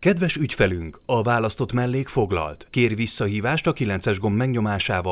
Kedves ügyfelünk, a választott mellék foglalt. Kér visszahívást a 9-es gomb megnyomásával